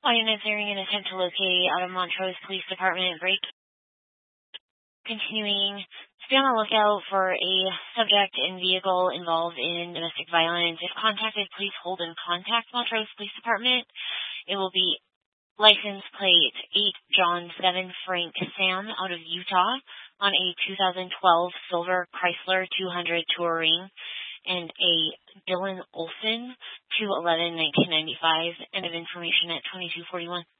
All units are in an attempt to locate out of Montrose Police Department break. Continuing to be on the lookout for a subject and vehicle involved in domestic violence. If contacted, please hold and contact Montrose Police Department. It will be license plate 8 John 7 Frank Sam out of Utah on a 2012 silver Chrysler 200 Touring, and a Dylan Olson 2/11/1995. End of information at 2241.